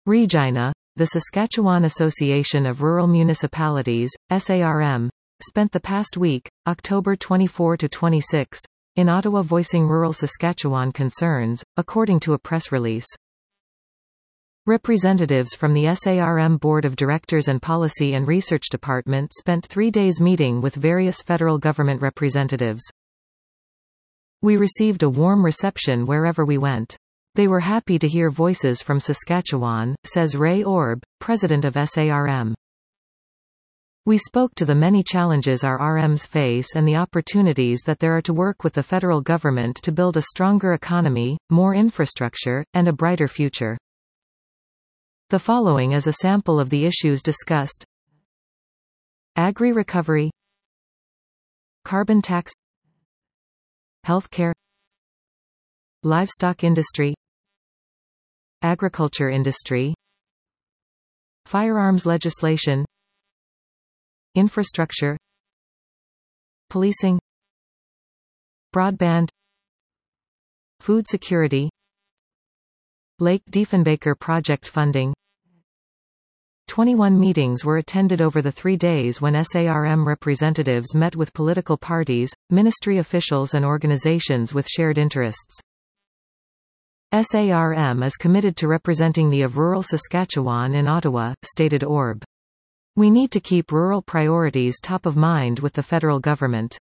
Regina, the Saskatchewan Association of Rural Municipalities, SARM, spent the past week, October 24 to 26, in Ottawa voicing rural Saskatchewan concerns, according to a press release. Representatives from the SARM Board of Directors and Policy and Research Department spent 3 days meeting with various federal government representatives. We received a warm reception wherever we went. They were happy to hear voices from Saskatchewan, says Ray Orb, president of SARM. We spoke to the many challenges our RMs face and the opportunities that there are to work with the federal government to build a stronger economy, more infrastructure, and a brighter future. The following is a sample of the issues discussed: agri-recovery, carbon tax, healthcare, livestock industry, agriculture industry, firearms legislation, infrastructure, policing, broadband, food security, Lake Diefenbaker project funding. 21 meetings were attended over the 3 days when SARM representatives met with political parties, ministry officials and organizations with shared interests. SARM is committed to representing the of rural Saskatchewan in Ottawa, stated Orb. We need to keep rural priorities top of mind with the federal government.